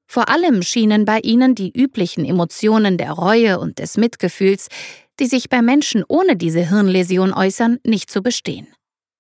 Vor allem schienen bei ihnen die üblichen Emotionen der Reue und des Mitgefühls, die sich bei Menschen ohne diese Hirnläsion äußern, nicht zu bestehen.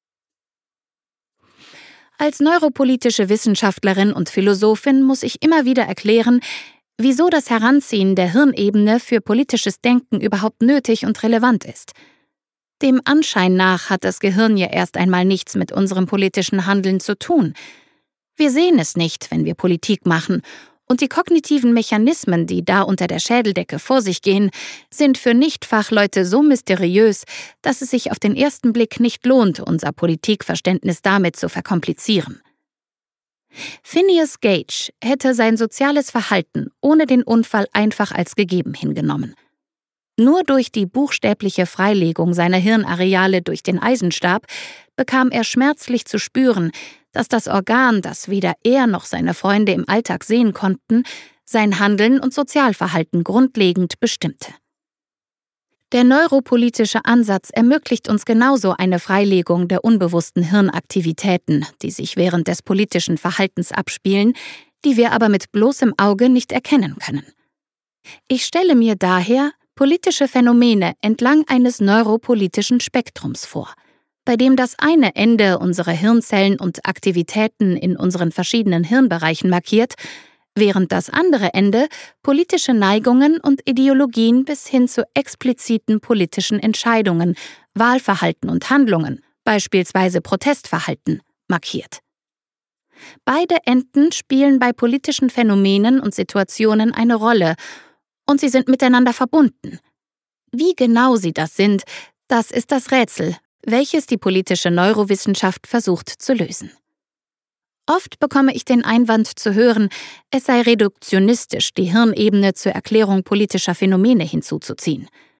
Als neuropolitische Wissenschaftlerin und Philosophin muss ich immer wieder erklären, wieso das Heranziehen der Hirnebene für politisches Denken überhaupt nötig und relevant ist. Dem Anschein nach hat das Gehirn ja erst einmal nichts mit unserem politischen Handeln zu tun. Wir sehen es nicht, wenn wir Politik machen, und die kognitiven Mechanismen, die da unter der Schädeldecke vor sich gehen, sind für Nichtfachleute so mysteriös, dass es sich auf den ersten Blick nicht lohnt, unser Politikverständnis damit zu verkomplizieren. Phineas Gage hätte sein soziales Verhalten ohne den Unfall einfach als gegeben hingenommen. Nur durch die buchstäbliche Freilegung seiner Hirnareale durch den Eisenstab bekam er schmerzlich zu spüren, dass das Organ, das weder er noch seine Freunde im Alltag sehen konnten, sein Handeln und Sozialverhalten grundlegend bestimmte. Der neuropolitische Ansatz ermöglicht uns genauso eine Freilegung der unbewussten Hirnaktivitäten, die sich während des politischen Verhaltens abspielen, die wir aber mit bloßem Auge nicht erkennen können. Ich stelle mir daher politische Phänomene entlang eines neuropolitischen Spektrums vor, bei dem das eine Ende unsere Hirnzellen und Aktivitäten in unseren verschiedenen Hirnbereichen markiert, während das andere Ende politische Neigungen und Ideologien bis hin zu expliziten politischen Entscheidungen, Wahlverhalten und Handlungen, beispielsweise Protestverhalten, markiert. Beide Enden spielen bei politischen Phänomenen und Situationen eine Rolle, und sie sind miteinander verbunden. Wie genau sie das sind, das ist das Rätsel, welches die politische Neurowissenschaft versucht zu lösen. Oft bekomme ich den Einwand zu hören, es sei reduktionistisch, die Hirnebene zur Erklärung politischer Phänomene hinzuzuziehen.